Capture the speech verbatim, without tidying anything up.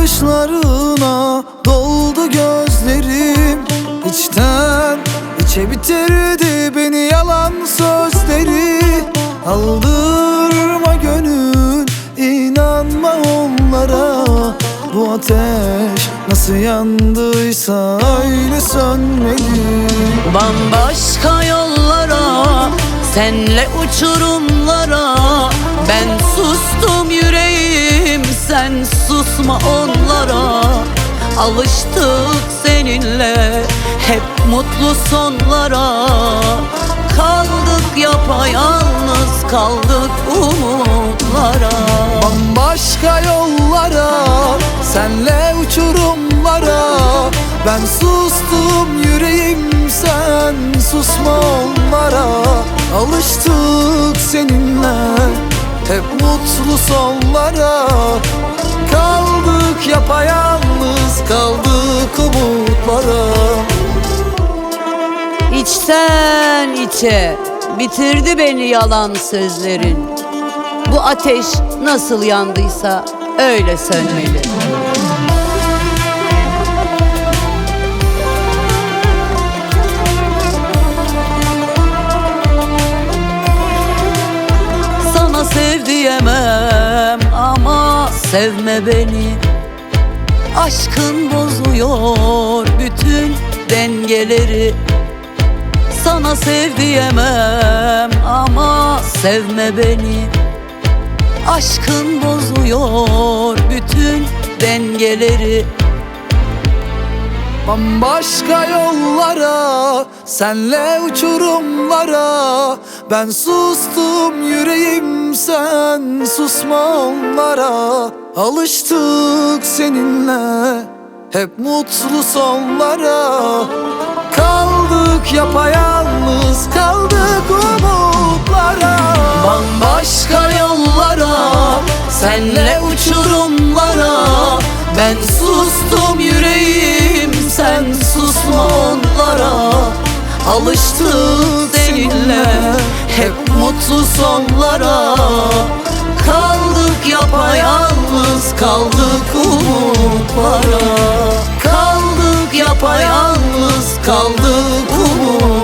bakışlarına doldu gözlerim. İçten içe bitirdi beni yalan sözleri. Aldırma gönül, inanma onlara. Bu ateş nasıl yandıysa öyle sönmeli. Bambaşka yollara, senle uçurumlara. Ben sustum yüreğim, sen susma onlara. Alıştık seninle hep mutlu sonlara. Kaldık yapayalnız, kaldık umutlara. Bambaşka yollara, senle uçurumlara. Ben sustum yüreğim, sen susma onlara. Alıştık seninle hep mutlu sonlara. Kaldık yapayalnız, kaldık umutlara. İçten içe bitirdi beni yalan sözlerin. Bu ateş nasıl yandıysa öyle sönmeli. Sana sev diyemem ama sevme beni. Aşkın bozuyor bütün dengeleri. Sana sev diyemem ama sevme beni. Aşkın bozuyor bütün dengeleri. Bambaşka yollara, senle uçurumlara. Ben sustum yüreğim, sen susma onlara. Alıştık seninle hep mutlu sonlara. Kaldık yapayalnız, kaldık umutlara. Bambaşka yollara, senle uçurumlara. Ben sustum yüreğim, sen susma onlara. Alıştık seninle hep mutlu sonlara. Kaldık yapayalnız, kaldık umutlara. Kaldık yapayalnız, kaldık umutlara.